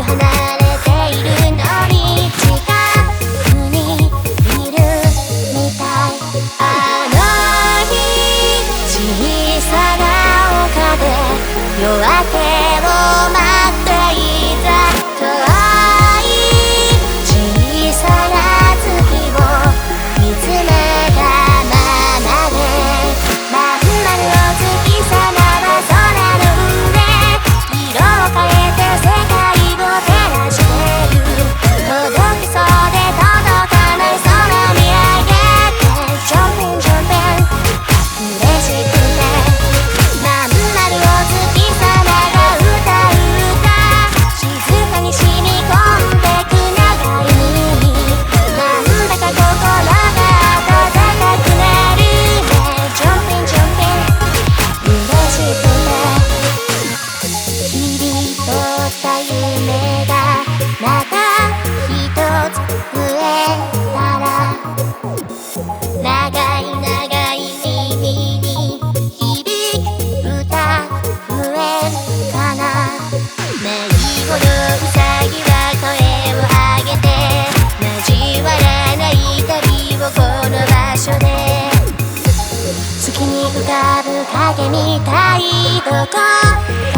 夜明けを待っていた遠い小さな月を見つめたままでまん丸の月様は空の上色を変えて世界を照らしてる届きそうで届かない空見上げてジャンピンジャンピン嬉しくてまん丸を月夢がまた一つ増えたら長い長い耳に響く歌増えるかな迷子のウサギは声を上げて交わらない旅をこの場所で月に浮かぶ影みたいどこ